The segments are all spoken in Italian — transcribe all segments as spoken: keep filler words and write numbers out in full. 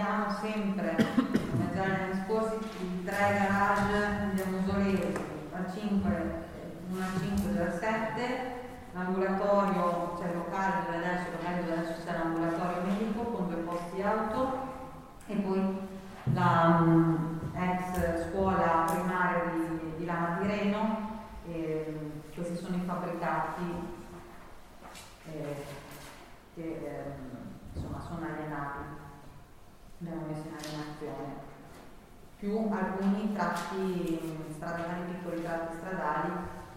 abbiamo sempre, come già negli anni scorsi, i tre garage di Amusolesi, a cinque, uno a cinque, due a sette, l'ambulatorio, cioè il locale dove adesso, locale dove adesso c'è l'ambulatorio medico con due posti auto, e poi la um, ex scuola primaria di, di Lama di Reno. Eh, questi sono i fabbricati eh, che eh, insomma sono alienati, abbiamo messo in alienazione, più alcuni tratti stradali, piccoli tratti stradali,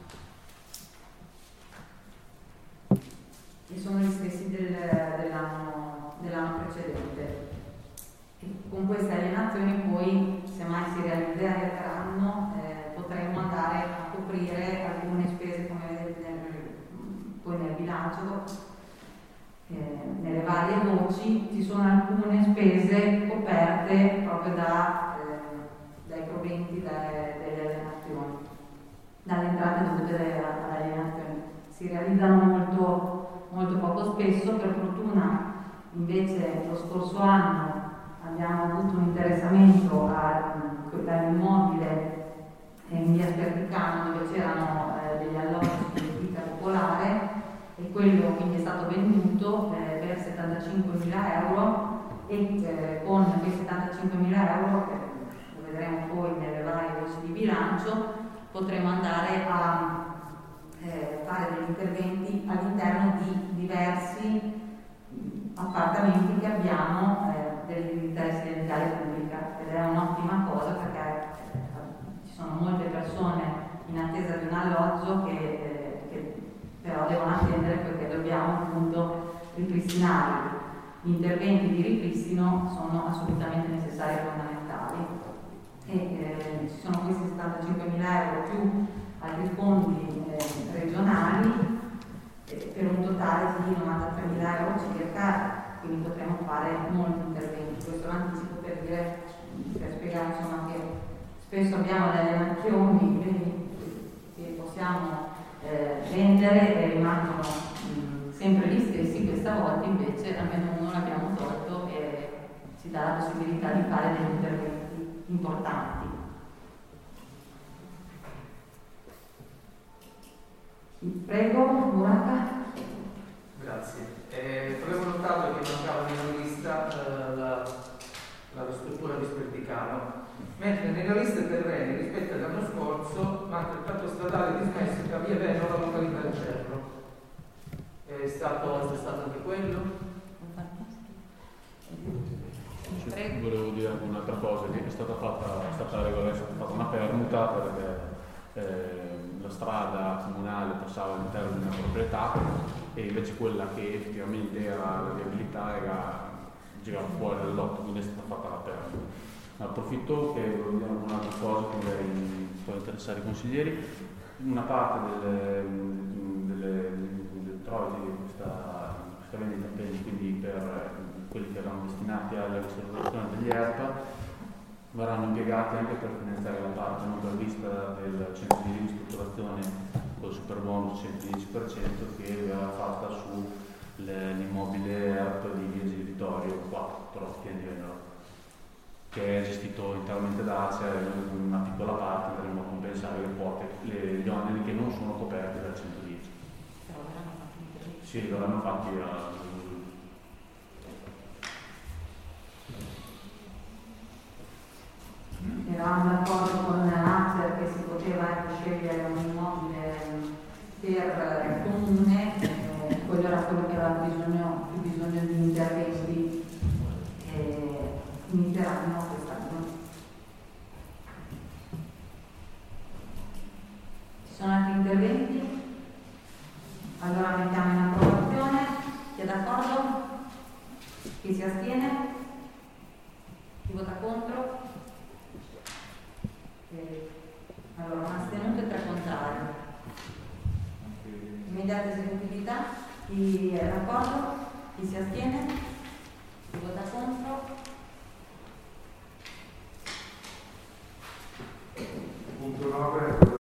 che sono gli stessi del, dell'anno, dell'anno precedente. E con queste alienazioni poi, se mai si realizzeranno, eh, potremmo andare a coprire alcune spese, come vedete nel, poi nel bilancio, eh, nelle varie voci ci sono alcune spese coperte proprio da, eh, dai proventi da, delle alienazioni, dalle entrate dovute alle alienazioni. Si realizzano molto, molto poco spesso. Per fortuna invece lo scorso anno abbiamo avuto un interessamento all'immobile in via Sperticano, dove c'erano eh, degli alloggi di vita popolare, e quello quindi è stato venduto eh, per settantacinquemila euro, e eh, con quei settantacinquemila euro, che lo vedremo poi nelle varie voci di bilancio, potremo andare a eh, fare degli interventi all'interno di diversi appartamenti che abbiamo eh, dell'edilizia residenziale pubblica, ed è un'ottima cosa, perché eh, ci sono molte persone in attesa di un alloggio che, eh, che però devono attendere, perché dobbiamo appunto ripristinarli. Gli interventi di ripristino sono assolutamente necessari e fondamentali, e eh, ci sono questi settantacinquemila euro più altri fondi eh, regionali per un totale di novantatremila euro circa, quindi potremo fare molti interventi. Questo lo anticipo per dire, per spiegare insomma che spesso abbiamo delle alienazioni che possiamo eh, vendere e rimangono mh, sempre gli stessi. Questa volta invece almeno uno l'abbiamo tolto e ci dà la possibilità di fare degli interventi importanti. Prego, Murata. Grazie. Eh, avevo notato che mancava nella lista eh, la, la struttura di Sperticano, mentre nella lista terreni rispetto all'anno scorso manca il tratto stradale dismesso tra via Veno e la località del Cerro. È stato, è stato anche quello? Cioè, volevo dire un'altra cosa, che è stata fatta, è stata regolare, è stata fatta una permuta perché eh, la strada comunale passava all'interno di una proprietà, e invece quella che effettivamente era la viabilità era girava fuori dal lotto, quindi è stata fatta la permuta. Approfitto che volevo dire un'altra cosa che magari può interessare i consiglieri. Una parte delle, delle, delle introiti di questa, questa vendita, quindi per quelli che erano destinati alla ristrutturazione degli E R P A, verranno impiegati anche per finanziare la parte non prevista del centro di ristrutturazione col superbonus centodieci per cento che verrà fatta sull'immobile E R P A di via Gil Vittorio quattro, Pian di Venero, che è gestito interamente da A C E R. Una piccola parte andremo a compensare le quote, le, gli oneri che non sono coperti dal centodieci. Però verranno fatti interventi. Sì, verranno fatti a Eravamo d'accordo con l'A C E R che si poteva anche scegliere un immobile per il comune, eh, quello era quello che aveva bisogno, più bisogno di interventi che inizieranno quest'anno. Ci sono altri interventi? Allora mettiamo in approvazione. Chi è d'accordo? Chi si astiene? Chi vota contro? Allora, un astenuto e tre contrari. Immediata esecutività. Chi è d'accordo? Chi si astiene?